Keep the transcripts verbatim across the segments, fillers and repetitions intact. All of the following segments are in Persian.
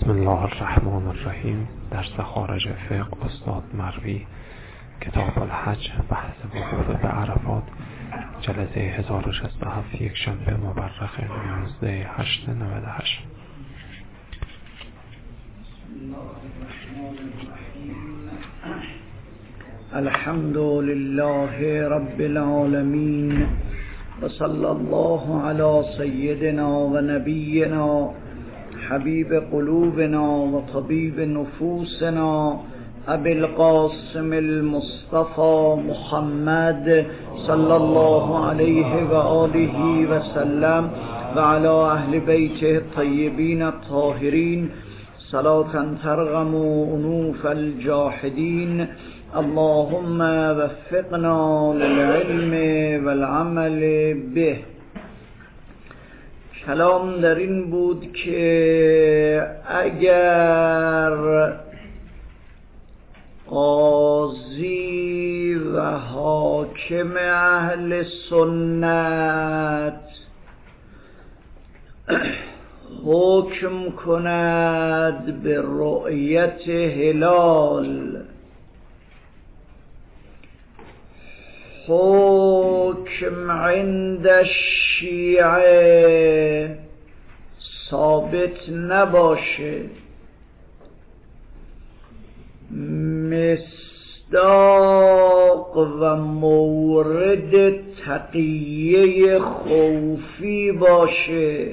بسم الله الرحمن الرحیم. درس خارج فقه استاد مروی، کتاب الحج، بحث وقوف به عرفات، جلسه هزار و شصت و هفت، یک شنبه مورخ نوزده هشت نود و هشت. الحمد لله رب العالمین و صلی الله علی سیدنا و نبینا حبیب قلوبنا و طبیب نفوسنا ابی القاسم المصطفى محمد صلی الله علیه و آله و سلم و علی اهل بیته الطیبین الطاهرین صلاة ترغم انوف الجاحدین. اللهم وفقنا للعلم والعمل به. کلام در این بود که اگر قاضی و حاکم اهل سنت حکم کند به رؤیت هلال، حکم عند الشیعه ثابت نباشه، مصداق و مورد تقیه خوفی باشه،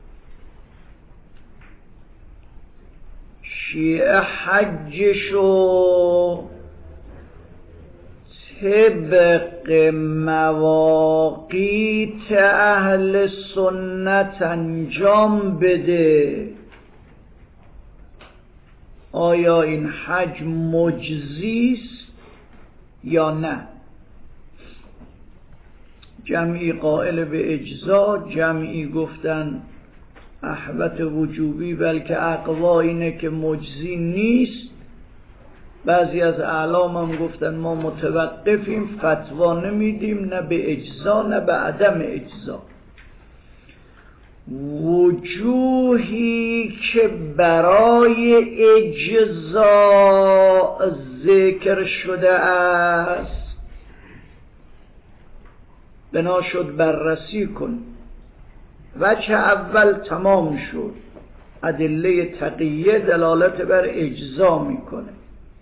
شیعه حجشو طبق مواقیت اهل سنت انجام بده، آیا این حج مجزیست یا نه؟ جمعی قائل به اجزا، جمعی گفتن احوط وجوبی، بلکه اقوا اینه که مجزی نیست. بعضی از اعلام هم گفتن ما متوقفیم، فتوا نمیدیم نه به اجزا نه به عدم اجزا. وجوهی که برای اجزا ذکر شده است بنا شد بررسی کن. وجه اول تمام شد، ادله تقیه دلالت بر اجزا میکنه.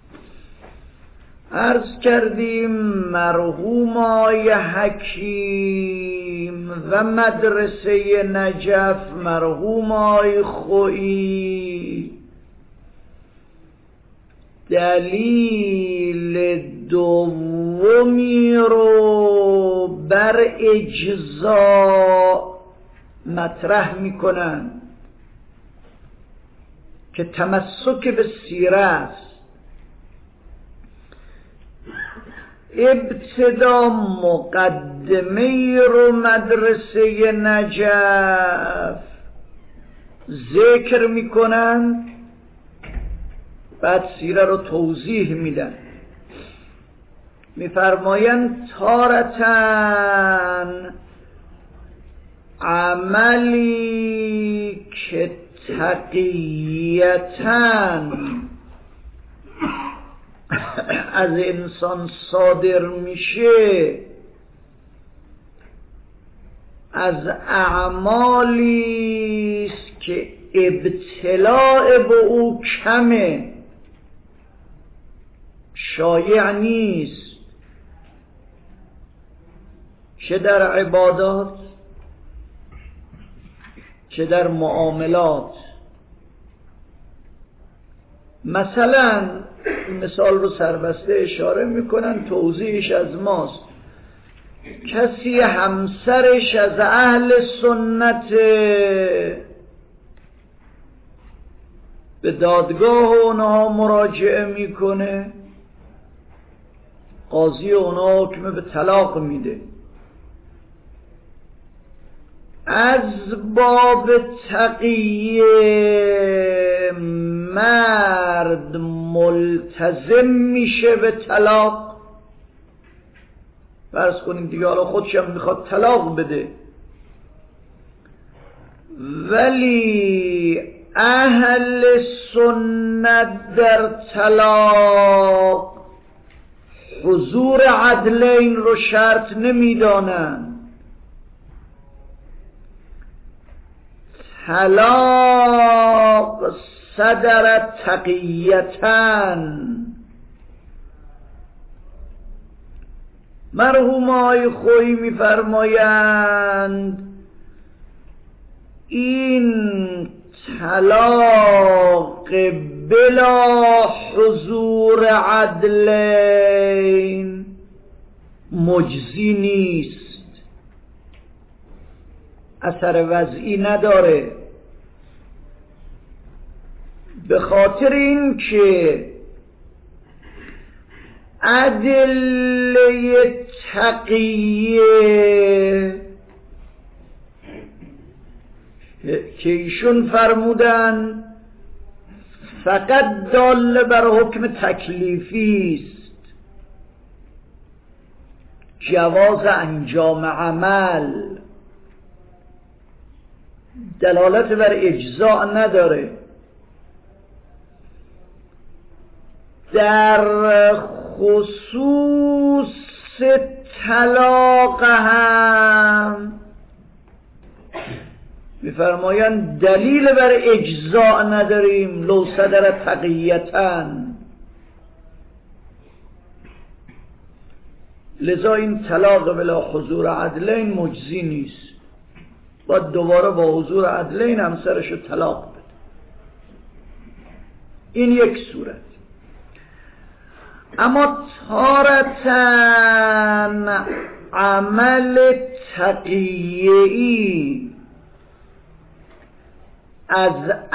عرض کردیم مرحوم آقای حکیم و مدرسه نجف مرحوم آقای خویی دلیل دومی رو بر اجزا مطرح میکنن که تمسک به سیره است. ابتدا مقدمه رو مدرسه نجف ذکر میکنن، بعد سیره رو توضیح میدن. میفرمایند تارتن عملی که تقیتن از انسان صادر میشه، از اعمالی است که ابتلاء به او کمه، شایع نیست، چه در عبادات چه در معاملات. مثلا مثال رو سربسته اشاره میکنن، توضیحش از ماست. کسی همسرش از اهل سنت به دادگاه اونها مراجعه میکنه، قاضی اونها حکم به طلاق میده. از باب تقیه مرد ملتزم میشه به طلاق، فرض کنیم دیگه حالا خودشم میخواد طلاق بده، ولی اهل سنت در طلاق حضور عدلین رو شرط نمیدانند. طلاق صدر تقیتن. مرحوم آقای خویی می‌فرمایند این طلاق بلا حضور عدلین مجزی نیست، اثر وضعی نداره، به خاطر این که ادله تقیه که ایشون فرمودن فقط دال بر حکم تکلیفی است، جواز انجام عمل، دلالت بر اجزاء نداره. در خصوص طلاق هم می‌فرمایند دلیل بر اجزاء نداریم، لو صدر تقیتن. لذا این طلاق بلا حضور عدلین مجزی نیست، باید دوباره با حضور عدلین همسرشو طلاق بده. این یک صورت. اما تارتن عمل تقیه‌ای از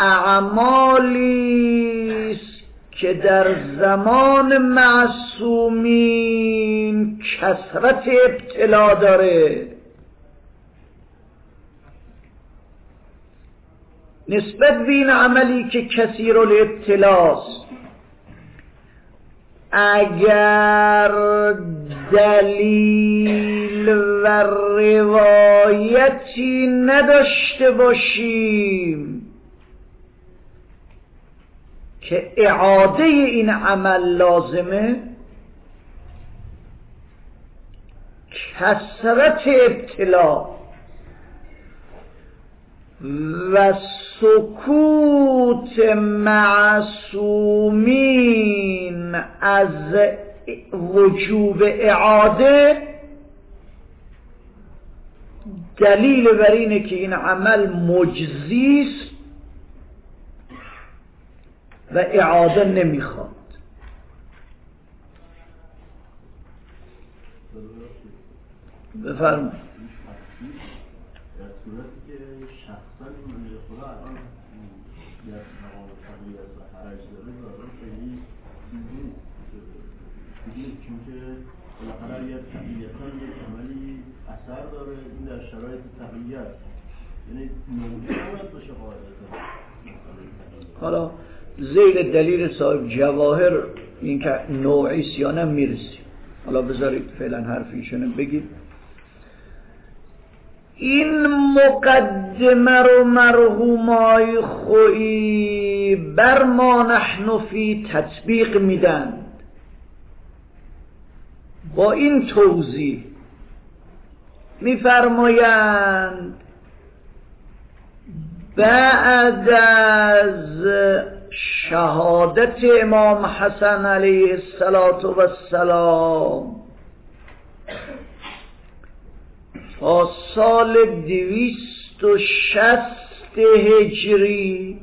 اعمالی است که در زمان معصومین کثرت ابتلا داره، نسبت به این عملی که کثیر الابتلاست اگر دلیل و روایتی نداشته باشیم که اعاده این عمل لازمه، کثرت ابتلا و سکوت معصومین از وجوب اعاده دلیل بر اینه که این عمل مجزی است و اعاده نمیخواد. بفرمایید. چونکه بالاخره اگر طبیعتاً یک عملی اثر داره، این در شرایط طبیعت یعنی نوعی باید باشه قاعدتا. حالا زیر دلیل صاحب جواهر این که نوعیست یا نه میرسیم. حالا بذارید فعلا حرفیشونه بگید. این مقدمه رو مرحومای خویی بر ما نحن فی تطبیق میدن با این توضیح. میفرمایند بعد از شهادت امام حسن علیه السلام تا سال دویست و شصت هجری،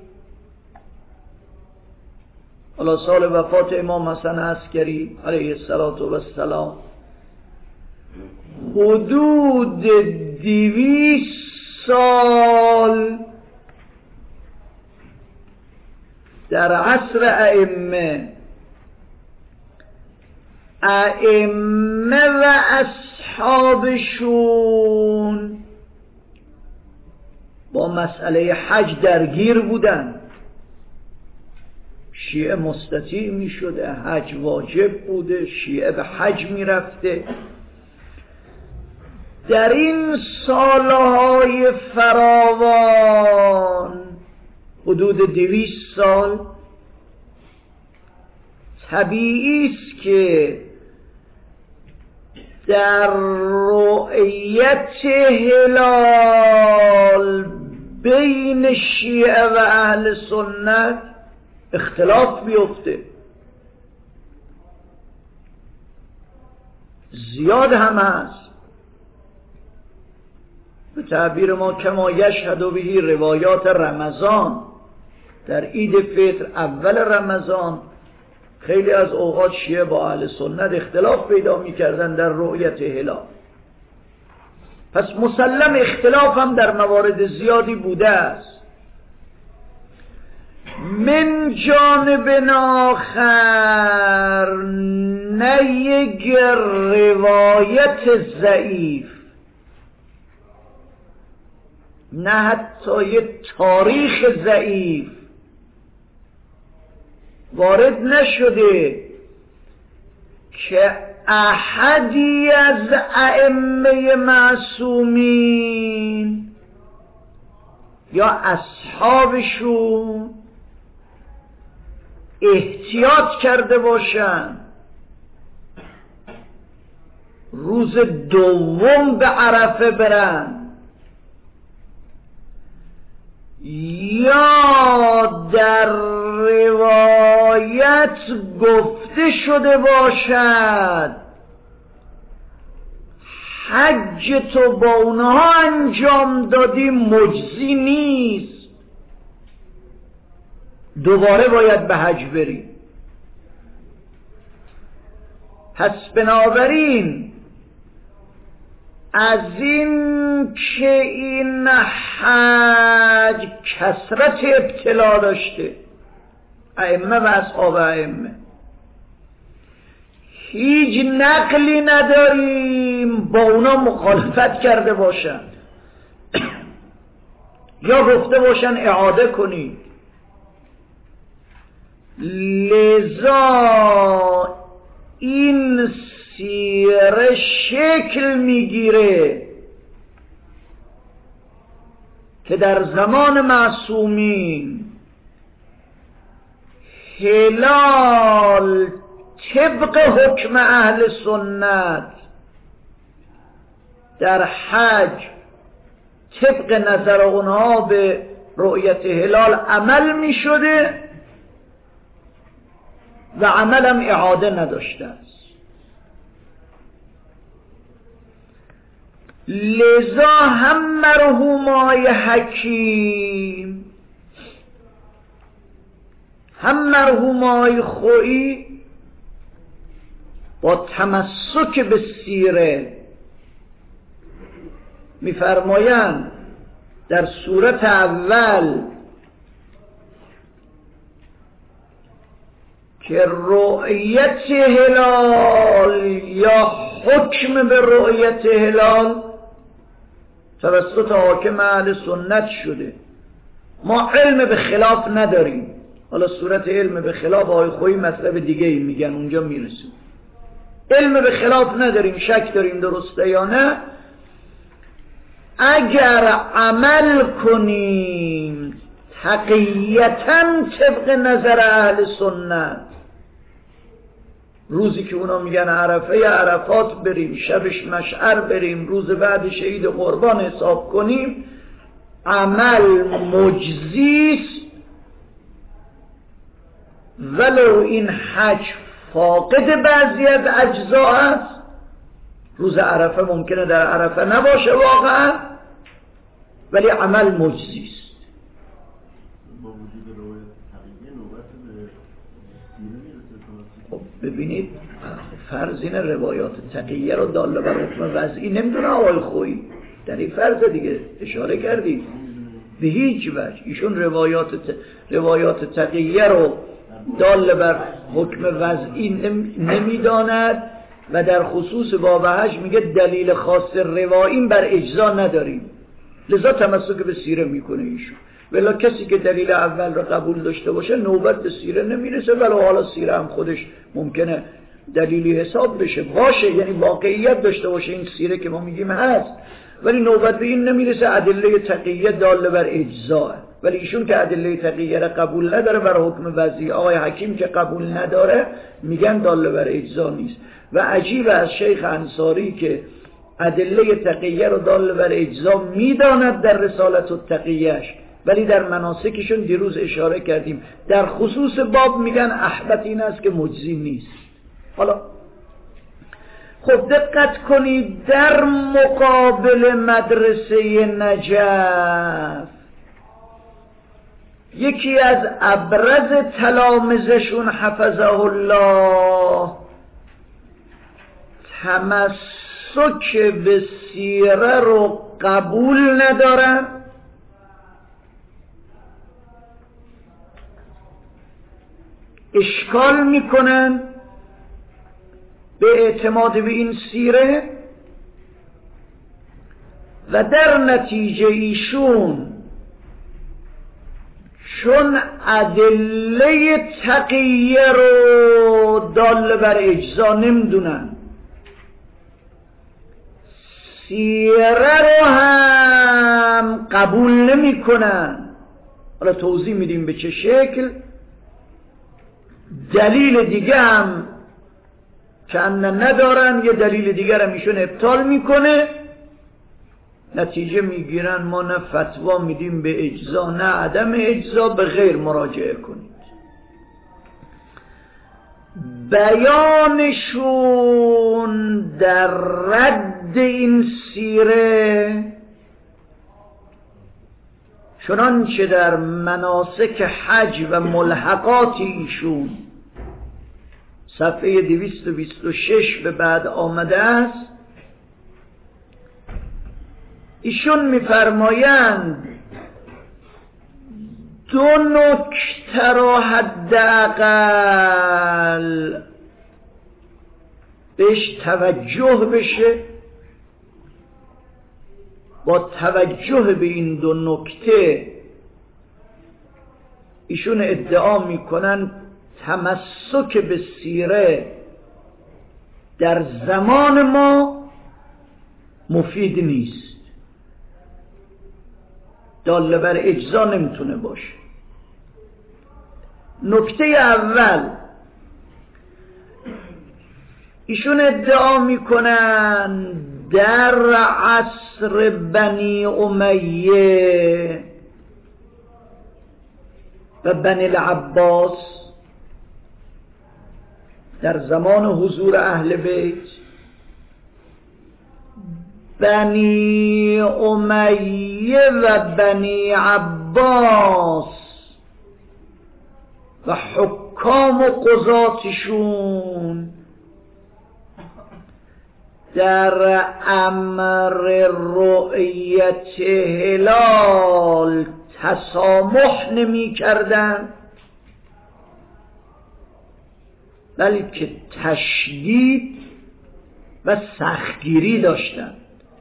حالا سال وفات امام حسن عسکری علیه السلام، حدود دویست سال در عصر ائمه ائمه و اصحابشون با مسئله حج درگیر بودن. شیعه مستطیع می شده، حج واجب بوده، شیعه به حج می رفته. در این سالهای فراوان حدود دویست سال، طبیعی است که در رؤیت هلال بین شیعه و اهل سنت اختلاف بیفته. زیاد هم هست. به تعبیر ما کما یشهد بهی روایات رمضان، در عید فطر اول رمضان خیلی از اوقات شیعه با اهل سنت اختلاف پیدا می‌کردند در رؤیت هلال. پس مسلم اختلاف هم در موارد زیادی بوده است. من جانب آخر نه یک روایت ضعیف، نه حتی یک تاریخ ضعیف وارد نشده که احدی از ائمه معصومین یا اصحابشون احتیاط کرده باشن روز دوم به عرفه برن یا در روایت گفته شده باشد حج تو با اونها انجام دادی مجزی نیست، دوباره باید به حج بری. پس بنابراین از این که این حج کثرت ابتلا داشته، ائمه و اصحاب ائمه، هیچ نقلی نداریم با اونا مخالفت کرده باشن یا گفته باشن اعاده کنید. لذا این سیره شکل میگیره که در زمان معصومین هلال طبق حکم اهل سنت در حج طبق نظر اونها به رؤیت هلال عمل می شده و عملم اعاده نداشته است. لذا هم مرحومای حکیم هم مرحومای خویی با تمسک به سیره می‌فرمایند در صورت اول که رؤیت هلال یا حکم به رؤیت هلال توسط حاکم اهل سنت شده، ما علم به خلاف نداریم. حالا صورت علم به خلاف آقای خویی مطلب دیگه ای میگن، اونجا میرسیم. علم به خلاف نداریم، شک داریم درسته یا نه. اگر عمل کنیم تقییتاً طبق نظر اهل سنت، روزی که اونا میگن عرفه عرفات بریم، شبش مشعر بریم، روز بعدش عید قربان حساب کنیم، عمل مجزیست ولو این حج فاقد بعضی از اجزا است. روز عرفه ممکنه در عرفه نباشه واقعا، ولی عمل مجزیست. خب ببینید فرض این روایات تقیه رو داله بر حکم وضعی نمیدونه آقای خویی، در این فرض دیگه اشاره کردید به هیچ وجه ایشون روایات ت... روایات تقیه رو داله بر حکم وضعی نم... نمیداند و در خصوص باب حج میگه دلیل خاص روایی بر اجزا نداریم، لذا تمسک به سیره میکنه ایشون. ولی کسی که دلیل اول رو قبول داشته باشه نوبت به سیره نمیرسه، ولی حالا سیره هم خودش ممکنه دلیلی حساب بشه باشه، یعنی واقعیت داشته باشه این سیره که ما میگیم هست، ولی نوبت به این نمیرسه ادله تقیه داله بر اجزاه. ولی ایشون که ادله تقیه را قبول نداره بر حکم وضعی، آقای حکیم که قبول نداره، میگن داله بر اجزا نیست. و عجیب از شیخ انصاری که ادله تقیه رو داله بر اجزا میداند در رسالت التقیهش، ولی در مناسکشون دیروز اشاره کردیم در خصوص باب میگن احبت این است که مجزی نیست. حالا خب دقت کنید، در مقابل مدرسه نجف یکی از ابرز تلامذشون حفظه الله تمسک به سیره رو قبول ندارن، اشکال میکنن به اعتماد به این سیره و در نتیجه ایشون چون ادله تقیه رو دال بر اجزا نمیدونن، سیره رو هم قبول نمی کنن. حالا توضیح میدیم به چه شکل. دلیل دیگه هم چند ندارن، یه دلیل دیگر هم ایشون ابطال میکنه. نتیجه میگیرن ما نه فتوا میدیم به اجزا نه عدم اجزا، به غیر مراجعه کنید. بیانشون در رد این سیره چنانچه در مناسک حج و ملحقات ایشون صفحه دویست و بیست و شش به بعد آمده است، ایشون میفرمایند دو نکته را حداقل بهش توجه بشه. با توجه به این دو نکته ایشون ادعا میکنن تمسک به سیره در زمان ما مفید نیست، داله بر اجزا نمیتونه باشه. نکته اول، ایشون ادعا میکنن در عصر بنی امیه و بنی العباس، در زمان حضور اهل بیت، بنی امیه و بنی عباس و حکام و قضاتشون در امر رؤیت هلال تسامح نمی کردن، بلکه تشدید و سختگیری داشتند.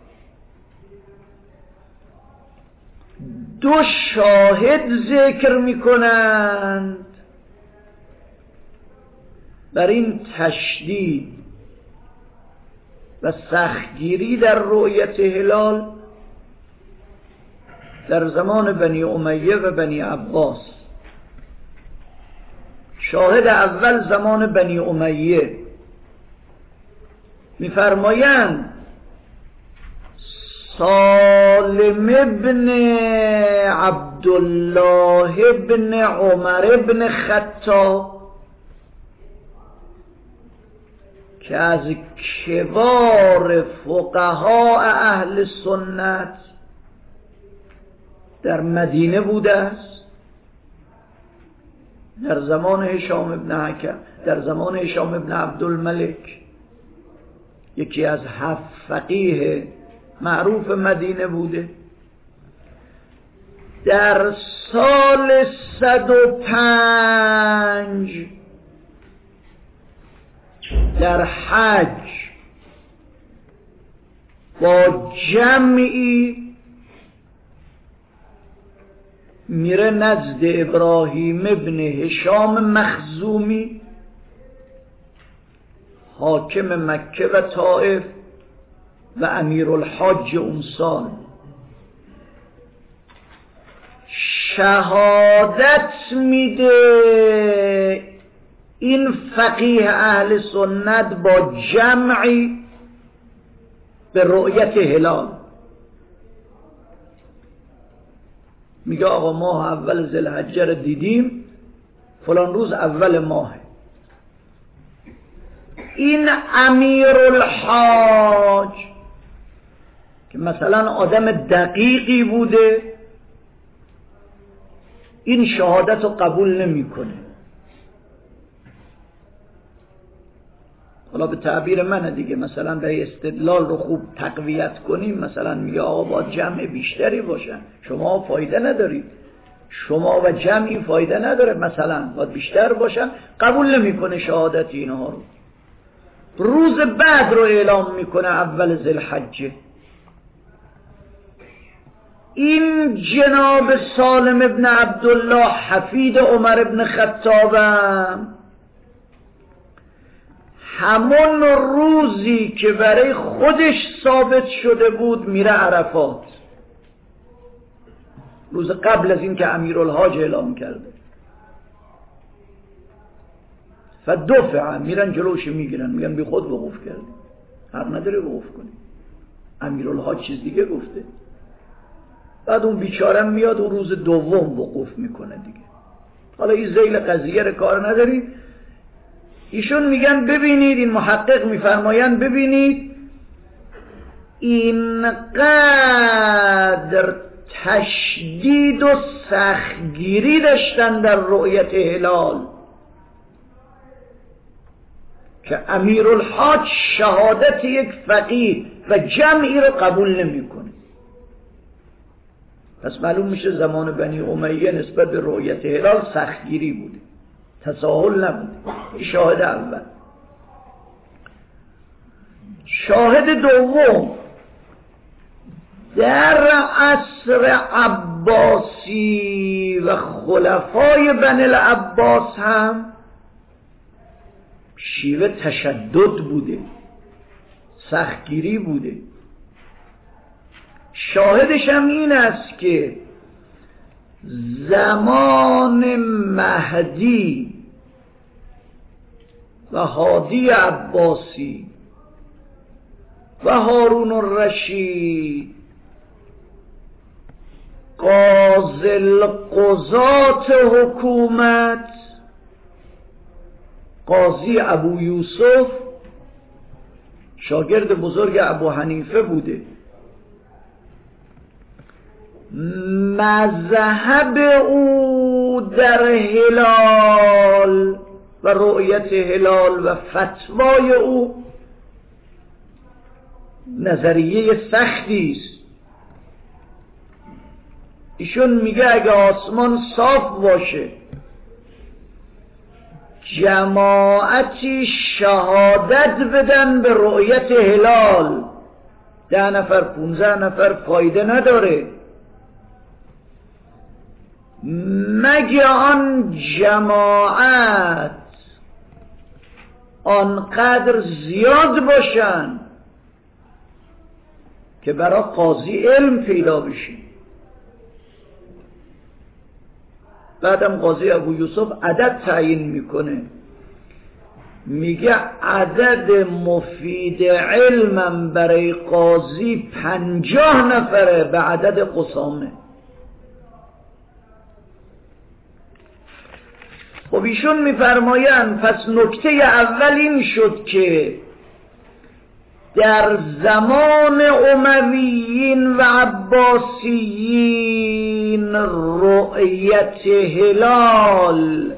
دو شاهد ذکر می کنند بر این تشدید و سختگیری در رؤیت هلال در زمان بنی امیه و بنی عباس. شاهد اول زمان بنی امیه می‌فرمایند سالم ابن عبدالله ابن عمر ابن خطاب که از کبار فقها اهل سنت در مدینه بوده است، در زمان هشام ابن حکم، در زمان هشام ابن عبدالملک، یکی از هفت فقیه معروف مدینه بوده. در سال صد و پنج در حج با جمعی میره نزد ابراهیم ابن هشام مخزومی حاکم مکه و طائف و امیرالحاج اون سال شهادت میده این فقیه اهل سنت با جمعی به رؤیت هلال، میگه آقا ماه اول ذوالحجه رو دیدیم، فلان روز اول ماه. این امیرالحاج که مثلا آدم دقیقی بوده این شهادت رو قبول نمیکنه. حالا به تعبیر منه دیگه، مثلا به استدلال رو خوب تقویت کنیم، مثلا میگه آقا با جمع بیشتری باشن، شما فایده ندارید، شما و جمعی فایده نداره، مثلا باید بیشتر باشن، قبول نمیکنه شهادت اینها رو. روز بعد رو اعلام میکنه اول ذوالحجه. این جناب سالم ابن عبدالله حفید عمر ابن خطاب همون روزی که برای خودش ثابت شده بود میره عرفات، روز قبل از این که امیرالحاج اعلام کرده، فدفع میرن جلوش میگیرن، میگن بی خود وقوف کردی، حق نداره وقوف کنی، امیرالحاج چیز دیگه گفته. بعد اون بیچاره میاد و روز دوم وقوف میکنه دیگه. حالا این ذیل قضیه رو کار نداری. ایشون میگن ببینید، این محقق میفرمایند ببینید اینقدر تشدید و سختگیری داشتن در رؤیت هلال که امیرالحاج شهادت یک فقیه و جمعی رو قبول نمیکنه. پس معلوم میشه زمان بنی امیه نسبت به رؤیت هلال سختگیری بوده، تساهل نبوده. این شاهد اول. شاهد دوم، در عصر عباسی و خلفای بنی العباس هم شیوه تشدد بوده، سختگیری بوده. شاهدش هم این است که زمان مهدی و هادی عباسی و هارون الرشید قاضی القضات حکومت قاضی ابو یوسف شاگرد بزرگ ابو حنیفه بوده. مذهب او در هلال و رؤیت هلال و فتوای او نظریه سختی است. ایشون میگه اگه آسمان صاف باشه، جماعتی شهادت بدن به رؤیت هلال، ده نفر پونزه نفر فایده نداره مگه آن جماعت آنقدر زیاد باشن که برای قاضی علم پیدا بشه. بعدم قاضی ابو یوسف عدد تعیین میکنه، میگه عدد مفید علمم برای قاضی پنجاه نفره به عدد قسامه. خب ایشون میفرمایند پس نکته اول این شد که در زمان امویین و عباسیین رؤیت هلال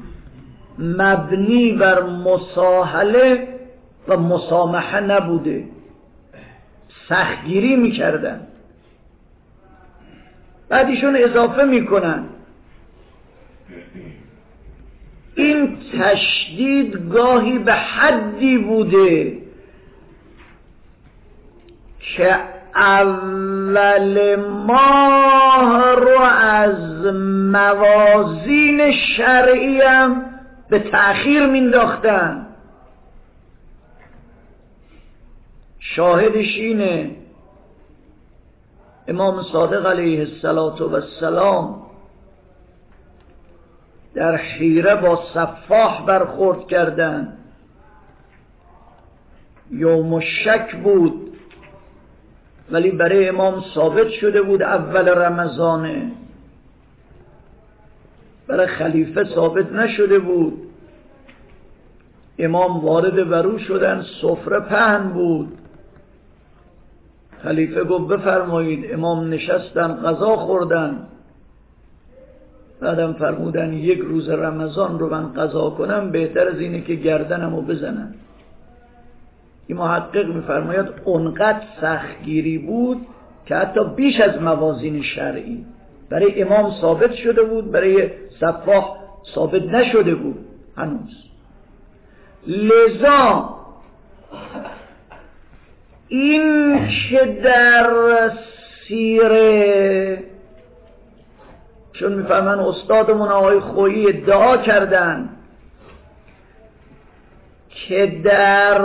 مبنی بر مساهله و مسامحه نبوده، سختگیری میکردن. بعد ایشون اضافه میکنن این تشدید گاهی به حدی بوده که اول ماه رو از موازین شرعی هم به تأخیر مینداختن. شاهدش اینه امام صادق علیه السلام در حیره با سفاح برخورد کردن. یوم شک بود ولی برای امام ثابت شده بود اول رمضانه، برای خلیفه ثابت نشده بود. امام وارد برو شدن، سفره پهن بود. خلیفه گفت بفرمایید. امام نشستن غذا خوردن. بعدم فرمودن یک روز رمضان رو من قضا کنم بهتر از اینه که گردنمو بزنن. این محقق میفرماید اونقدر سختگیری بود که حتی بیش از موازین شرعی. برای امام ثابت شده بود، برای سفاح ثابت نشده بود هنوز. لذا این که در سیره، چون میفهمن استادمون آقای خویی ادعا کردن که در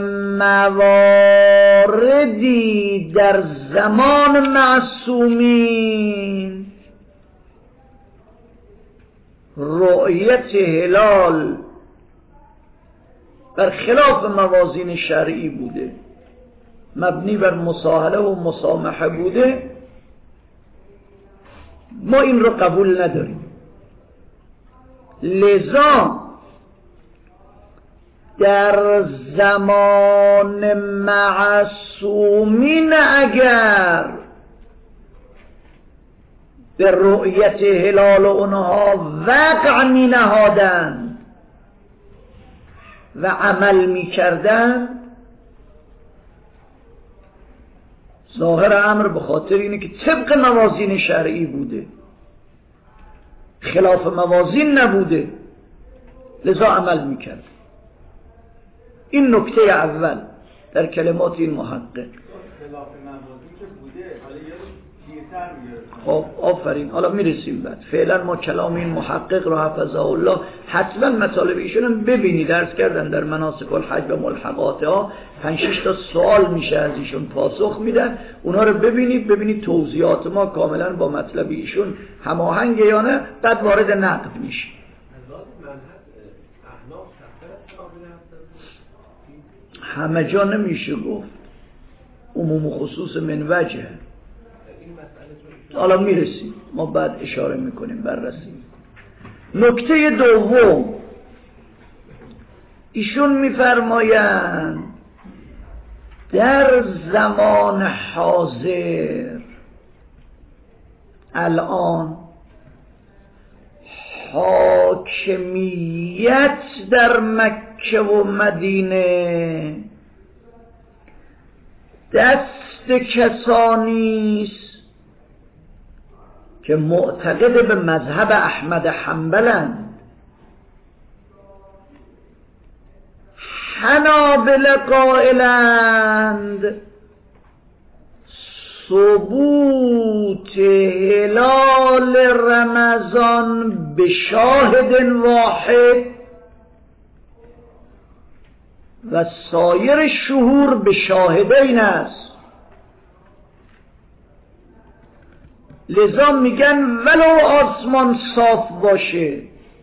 مواردی در زمان معصومین رؤیت هلال بر خلاف موازین شرعی بوده، مبنی بر مصاهله و مسامحه بوده، ما این رو قبول نداریم. لذا در زمان معصومین اگر به رؤیت هلال اونها وقع می نهادن و عمل می کردن، ظاهر امر به خاطر اینه که طبق موازین شرعی بوده، خلاف موازین نبوده، لذا عمل می کرد. این نکته اول در کلمات این محقق. خلاف موازین که بوده، حالا یه دیرتر میاد. خب آفرین، حالا میرسیم بعد. فعلا ما کلام این محقق رو حفظه الله حتما مطالب ایشون هم ببینید. درس کردن در مناسک الحج و ملحقات ها پنج شش تا سوال میشه از ایشون پاسخ میدن، اونا رو ببینید، ببینید توضیحات ما کاملا با مطلب ایشون هماهنگه یا نه، بعد وارد نقد میشه. همه جا نمیشه گفت، عموم و خصوص من وجه. حالا میرسیم، ما بعد اشاره میکنیم، بررسی. نکته دوم، ایشون میفرمایند در زمان حاضر الان حاکمیت در مکه و مدینه دست کسانیست که معتقد به مذهب احمد حنبلند. حنابلة قائلند ثبوت هلال رمضان به شاهد واحد و سایر شهور به شاهدین است. لذا میگن ولو آسمان صاف باشه،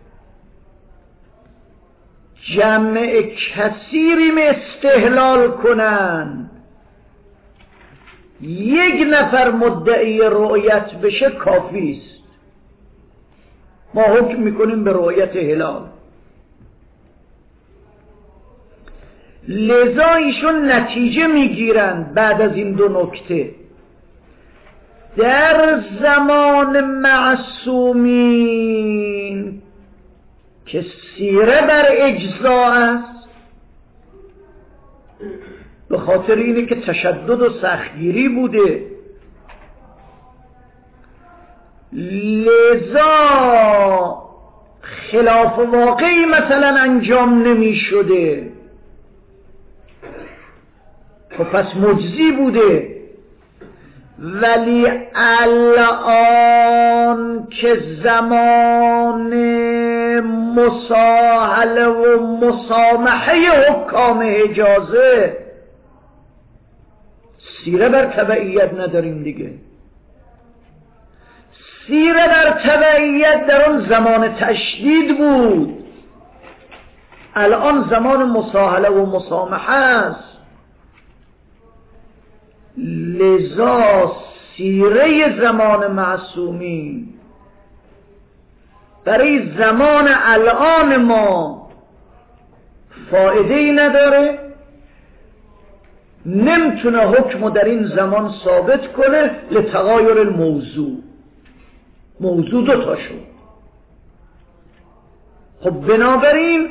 جمع کثیری استحلال کنن، یک نفر مدعی رؤیت بشه کافی است. ما حکم میکنیم به رؤیت هلال. لذا ایشون نتیجه میگیرند بعد از این دو نکته در زمان معصومین که سیره بر اجزا است، به خاطر اینه که تشدد و سختگیری بوده، لذا خلاف واقعی مثلا انجام نمی شده، خب پس مجزی بوده. ولی الان که زمان مساهله و مسامحه حکام حجازه، سیره بر تبعیت نداریم دیگه. سیره در تبعیت در اون زمان تشدید بود، الان زمان مساهله و مسامحه است. لذا سیره زمان معصومی برای زمان الان ما فایده‌ای نداره، نمیتونه حکم در این زمان ثابت کنه لتغایر الموضوع. موضوع دو تا شد. خب بنابراین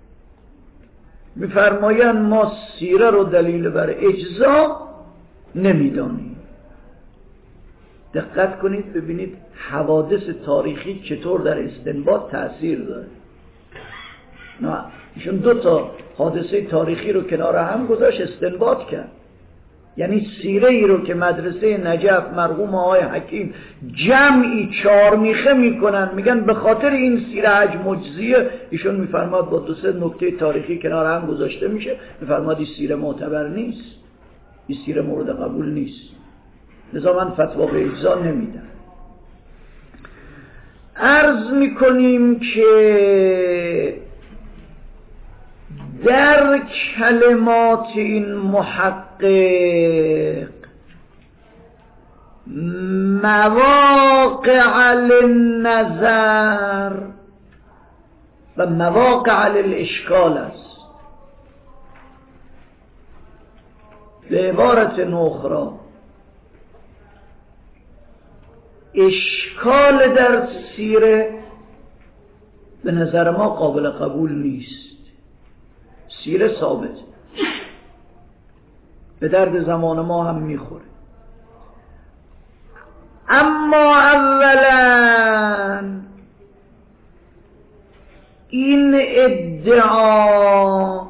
میفرمایند ما سیره رو دلیل بر اجزا نمیدانیم. دقت کنید ببینید حوادث تاریخی چطور در استنباط تأثیر داره. نه ایشون دو تا حادثه تاریخی رو کنار هم گذاشت استنباط کرد. یعنی سیره ای رو که مدرسه نجف مرحوم آقای حکیم جمعی چهار میخه میکنن، میگن به خاطر این سیره حج مجزیه، ایشون میفرماد با دو سه نکته تاریخی کنار هم گذاشته میشه، میفرماد این سیره معتبر نیست، این سیره مورد قبول نیست، لذا من فتوا به اجزا نمیدم. عرض میکنیم که در کلمات این محقق مواقع للنظر و مواقع للاشکال است. به عبارت اخرى اشکال در سیره به نظر ما قابل قبول نیست. سیره ثابت به درد زمان ما هم میخوره. اما اولا این ادعا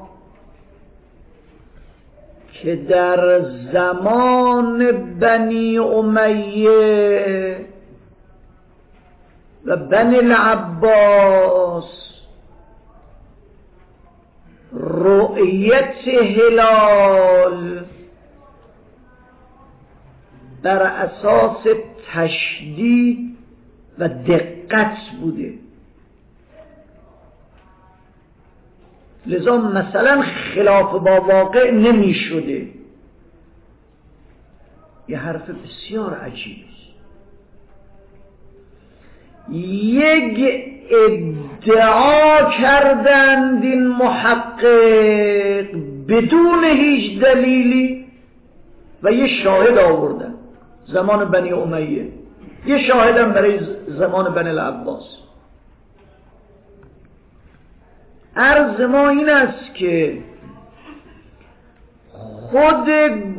که در زمان بنی امیه و بنی العباس رؤیت هلال بر اساس تشدید و دقت بوده، لذا مثلا خلاف با واقع نمی شده. یه حرف بسیار عجیب است. یک ادعا کردند این محقق بدون هیچ دلیلی و یه شاهد آوردن زمان بنی امیه، یه شاهدم برای زمان بنی العباس. عرض ما این است که خود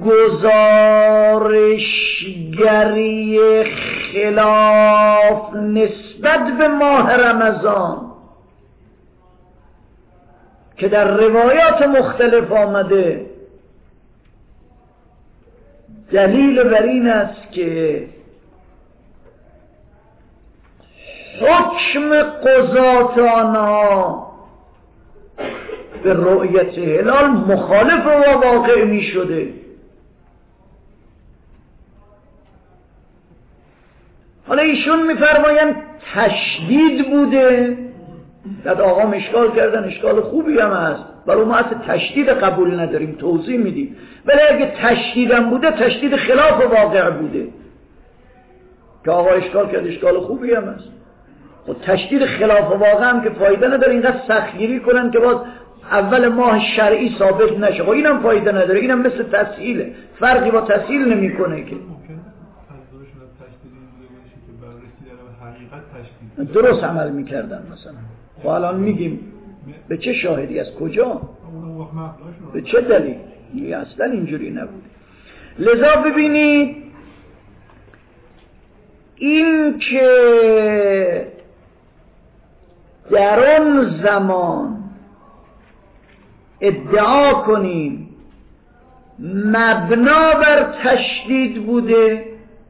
گزارشگری خلاف نسبت به ماه رمضان که در روایات مختلف آمده دلیل بر این است که حکم قضات آنها به رؤیت هلال مخالف و واقع می شده. حالا ایشون می فرمایند تشدید بوده، بعد آقا اشکال کردن، اشکال خوبی هم هست، برای ما اصلا تشدید قبول نداریم، توضیح میدیم، ولی اگه تشدیدم بوده تشدید خلاف واقع بوده که آقا اشکال کرد، اشکال خوبی هم هست. و تشدید خلاف واقع هم که فایده نداره، اینقدر سختگیری کنن که باز اول ماه شرعی ثابت نشه، خب اینم فایده نداره، اینم مثل تسهیله، فرقی با تسهیل نمیکنه که. درست عمل میکردن مثلا. خب الان میگیم به چه شاهدی، از کجا، به چه دلیل؟ اصلا اینجوری نبوده. لذا ببینید این که در اون زمان ادعا کنیم مبنا بر تشدید بوده،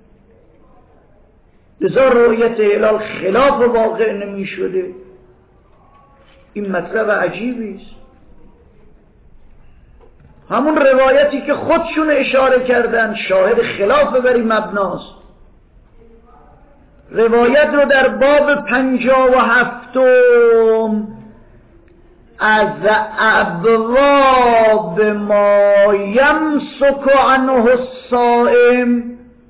لذا رؤیت هلال خلاف واقع نمی شده، این مطلب عجیبی است. همون روایتی که خودشون اشاره کردن شاهد خلاف بری مبناست. روایت رو در باب پنجاه و هفتم از ابواب ما یمسک عنه الصائم،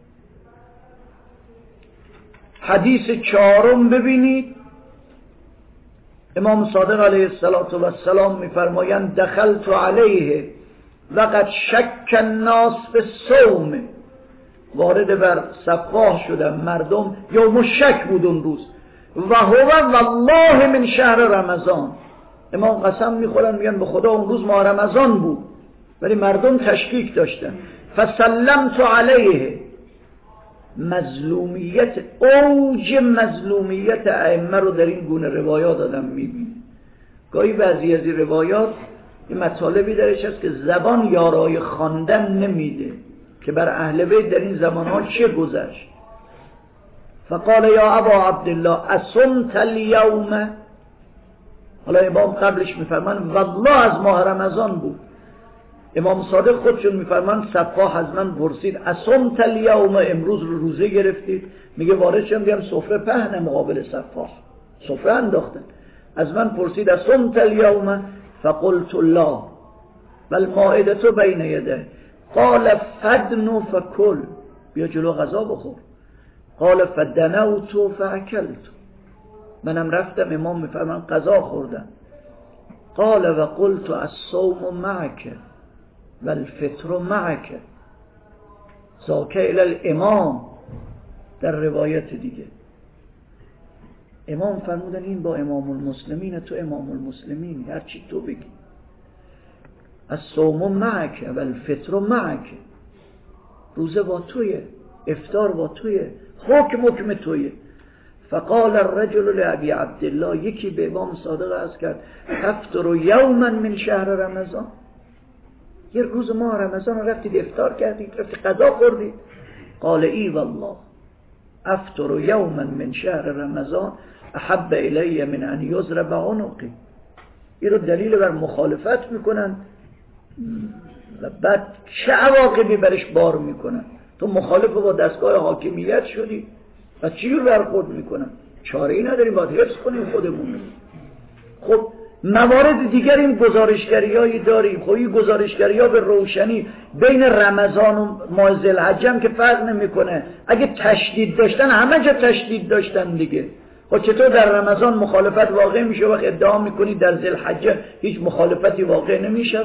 حدیث چهارم ببینید. امام صادق علیه السلام میفرمایند دخلت علیه وقد شک الناس بالصوم، وارد بر صفاح شدم، مردم یوم شک بود اون روز، و هو والله من شهر رمضان. امام قسم میخورن میگن به خدا اون روز ماه رمضان بود، ولی مردم تشکیک داشتن. فسلمت علیه، مظلومیت، اوج مظلومیت ائمه رو در این گونه روایات آدم میبینه. گاهی بعضی از این روایات این مطالبی درش هست که زبان یارای خواندن نمیده که بر اهل بیت در این زمانها چه گذشت. فقال یا ابا عبدالله اصمت الیوم، حالا امام قبلش میفرمان والله از ماه رمضان بود. امام صادق خودشون میفرمان صفاح از من پرسید اصمت الیوم، امروز رو روزه گرفتید؟ میگه وارد شدم دیدم سفره پهن مقابل صفاح، سفره انداختن. از من پرسید اصمت الیوم؟ فقلت لا والمائدة بین یده. قال فدنو فکل، بیا جلو غذا بخور. قال فدنوت فاکلت، منم رفتم، امام میفرمان غذا خوردم. قال و قلت الصوم معك والفطر معك ذاک الی الامام. در روایت دیگه امام فرمودن این با امام المسلمین، تو امام المسلمین، هر چی تو بگی. الصوم معك والفطر معك، روزه با تویه، افطار با تویه، حکم حکم تویه. فقال الرجل لابی عبدالله، یکی به امام صادق عرض کرد تفطر یوما من شهر رمضان، یه روز ماه رمضان رفتید افطار کردید، رفتید غذا خوردید؟ قال ای والله افطر یوما من شهر رمضان احب الی من ان یضرب عنقی. این رو دلیل بر مخالفت میکنن و بعد چه عواقبی برش بار میکنن. تو مخالف با دستگاه حاکمیت شدی و چی رو برخورد میکنن؟ چاره ای نداریم، باید حفظ کنیم خودمون. خب موارد دیگر این گزارشگری هایی داریم. خب این گزارشگری ها به روشنی بین رمضان و ماه ذوالحجه هم که فرق نمیکنه. اگه تشدید داشتن همه جا تشدید داشتن دیگه. خب چطور در رمضان مخالفت واقع میشه وقت ادعا میکنی در ذوالحجه هیچ مخالفتی واقع نمیشه؟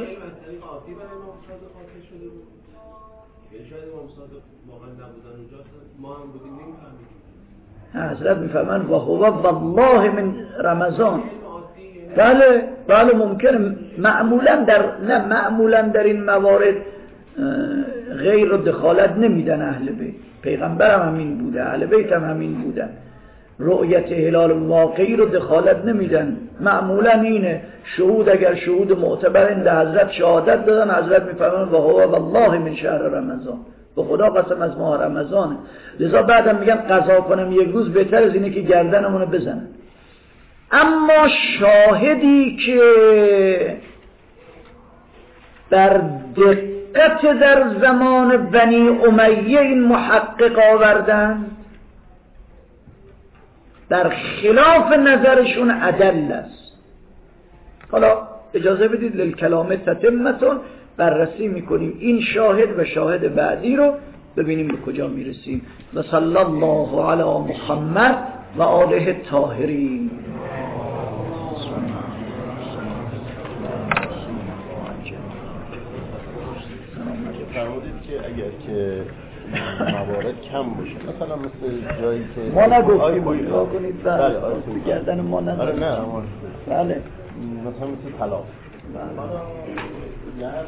حضرت میفهمن و هو والله من رمضان. بله بله ممکنه. معمولا در نه معمولا در این موارد غیر رو دخالت نمیدن اهل بیت. پیغمبر هم همین بوده، اهل بیت هم همین بودن. رؤیت هلال واقعی رو دخالت نمیدن. معمولا اینه شهود اگر شهود معتبرند حضرت شهادت دادن، حضرت میفرمان و هو والله من شهر رمضان، به خدا قسم از ماه رمضانه. لذا بعدم میگن قضا کنم یک روز بهتر از اینه که گردنمونو بزنن. اما شاهدی که در دقت در زمان بنی امیه این محقق آوردن، در خلاف نظرشون عدل است. حالا اجازه بدید للکلام تتمتون بررسی میکنیم این شاهد و شاهد بعدی رو، ببینیم به کجا میرسیم. و صلی الله علی محمد و آله الطاهرین. فرمودید که اگر که موارد کم باشه، مثلا مثل جایی که ما نگفتیم نگاه کنید بله گردن ما نداریم. آره نه بله مثلا مثل طلاق نه